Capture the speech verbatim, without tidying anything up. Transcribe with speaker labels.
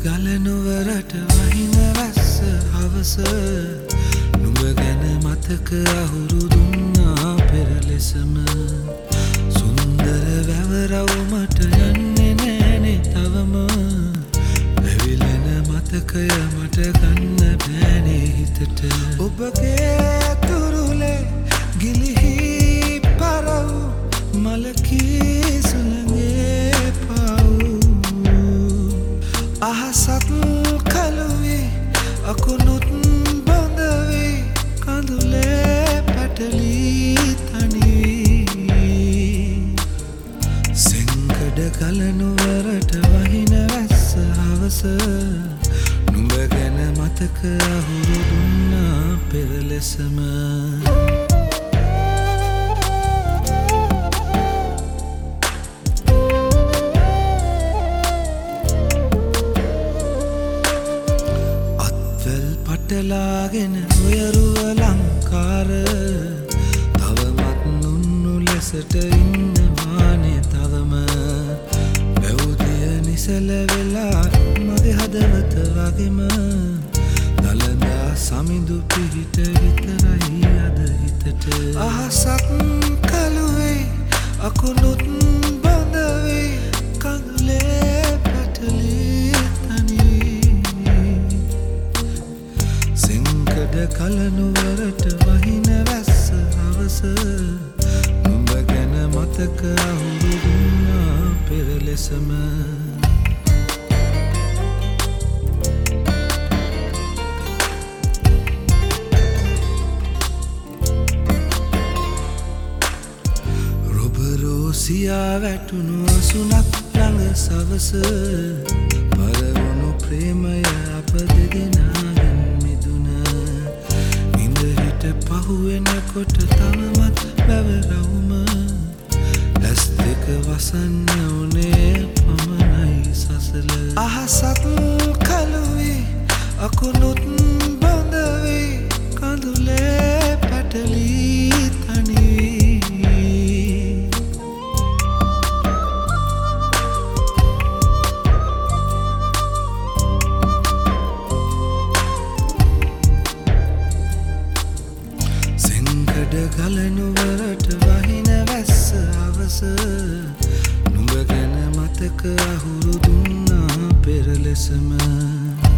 Speaker 1: ගලනුවරට වහින වැස්ස හවස නුඹ ගැන මතක අහුරු දුන්නා පෙර ලෙසම සුන්දර වැවරවුමට යන්නේ නෑනේ තවම ඇවිලෙන මතකය මට ගන්න බෑනේ හිතට ඔබගේ තුරුලේ ගිලිහි පරව් මලකී සුළඟේ පාව් අහසත් කළුවේ අකුණුත් බඳ වේ කඳුලේ පැටලී තනිවී සෙංකඩ ගලනුවරට වහින වැස්ස හවස නුඹ ගැන මතක අහුරු දුන්නා පෙර ලෙසම පටලාගෙන උයරුව ලංකාර තවමත් නුන්නු ලෙසට ඉන්නවානේ තවම බැවුදිය නිසල වෙලා මගේ හදවත වගේම දළදා සමිඳු පිහිට විතරයි අද හිතට අහසක් කළුවේ අකුණුත් බඳ වේ කඳුලේ පැටලී කලනුවරට වහින වැස්ස හවස නුඹ ගැන මතක අහුරු දුන්නා පෙර ලෙසම රොබරෝසියා වැටුණු අසුනක් ළඟ සවස පරවුණු ප්‍රේමය අප දෙදෙනාගෙන් පහුවෙනකොට තවමත් බැවරවුම ඇස් දෙක වසන්න උනේ පමණයි සසල අහසත් කළුවේ අකුණුත් බඳ වේ කඳුලේ පැටලී තනිවී ගලනුවරට වහින වැස්ස හවස නුඹ ගැන මතක අහුරු දුන්නා පෙර ලෙසම